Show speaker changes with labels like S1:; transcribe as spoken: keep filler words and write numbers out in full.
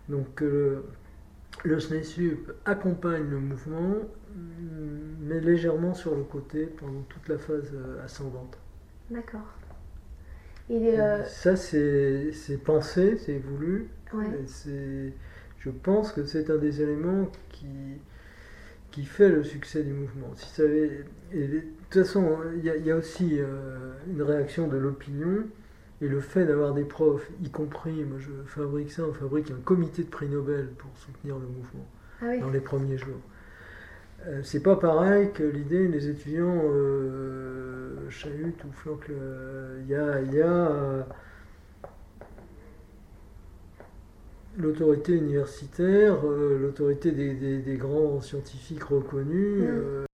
S1: Donc euh, le SNESUP accompagne le mouvement, mais légèrement sur le côté pendant toute la phase euh, ascendante.
S2: D'accord. Et
S1: Et
S2: euh,
S1: ça, c'est c'est pensé, c'est voulu.
S2: ouais,
S1: Et c'est, je pense que c'est un des éléments qui, qui fait le succès du mouvement. Si ça avait, et de toute façon, il y, a- il y a aussi euh, une réaction de l'opinion et le fait d'avoir des profs, y compris, moi je fabrique ça, on fabrique un comité de prix Nobel pour soutenir le mouvement
S2: ah oui,
S1: dans les premiers jours. Euh, c'est pas pareil que l'idée les étudiants euh, chahutent ou flanquent. le- Il y a, il y a euh, l'autorité universitaire, euh, l'autorité des, des- des grands scientifiques reconnus.
S2: hmm.
S1: euh,